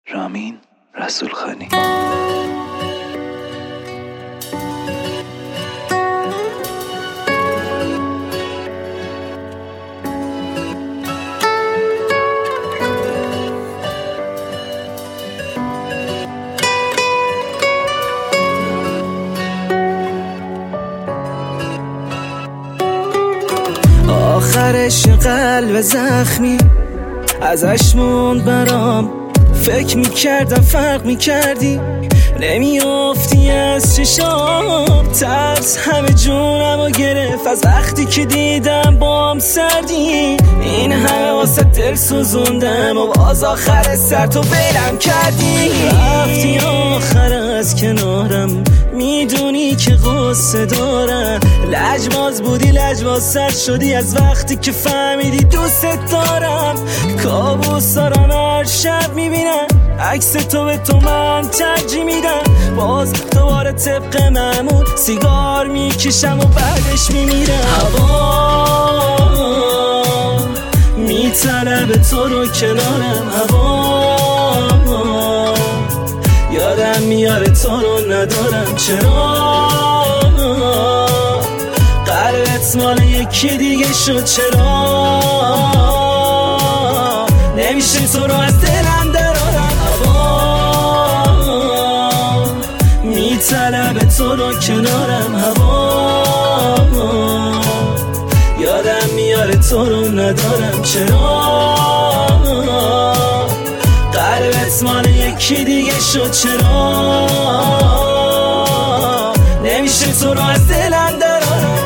رامین رسولخانی. آخرش قلب زخمی ازش موند برام، فکر میکردم فرق میکردی، نمیافتی از چشام. ترس همه جونمو گرفت از وقتی که دیدم بام سردی. این همه واسه دل سوزوندم و باز آخر سر تو بلم کردی. رفتی آخر از کنارم، میدونی که غصه دارم. لجباز بودی لجباز سر شدی از وقتی که فهمیدی دوست دارم. کابوس دارم هر شب میبینم عکس تو، به تو من ترجیح میدم. باز دوباره طبق معمول سیگار میکشم و بعدش میمیرم. هوا میطلبه تو رو کنارم، هوا یادم میاره تو رو ندارم. چرا قلبت مال یکی دیگه شد؟ چرا نمیشه تو رو از دلم درارم؟ هوا میطلبه تو رو کنارم، هوا یادم میاره تو رو ندارم. چرا قلبت مال یکی دیگه شد؟ چرا نمیشه تو رو از دلم درارم؟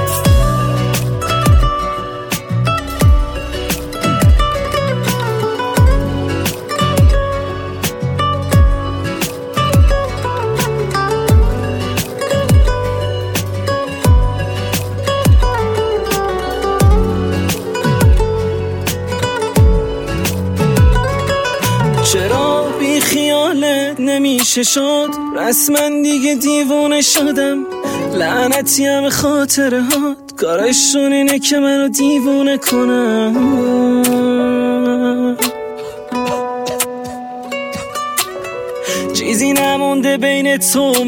چرا بی خیالت نمیشه شد؟ رسما دیگه دیوونه شدم. لعنتی همه خاطره هات، کارشون اینه که منو دیوونه کنم. چیزی نمونده بین تو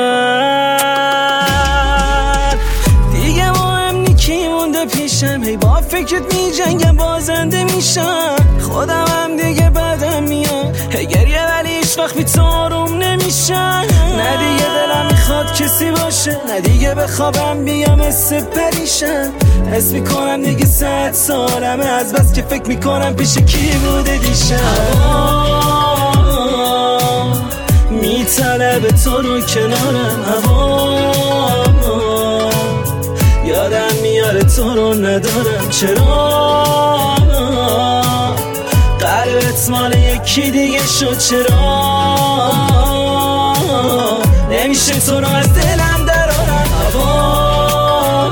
من، دیگه مهم نی کی مونده پیشم. هی با فکرت میجنگم بازنده میشم. خودم هم دیگه بدم میاد گریه، ولی هیچ وقت بی تو آروم نمیشم. نه دیگه دلم میخواد کسی باشه، نه دیگه بخوابم بیام مثل پریشم. حس میکنم دیگه 100 سالمه از بس که فکر میکنم پیش کی بوده دیشب. میطلبه تو رو کنارم، هوا یادم میاره تو رو ندارم. چرا قلبت مال یکی دیگه شد؟ چرا نمیشه تو رو از دلم درارم؟ هوا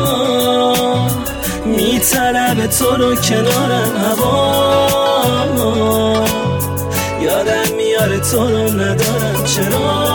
میطلبه تو رو کنارم، هوا یادم میاره تو رو ندارم. چرا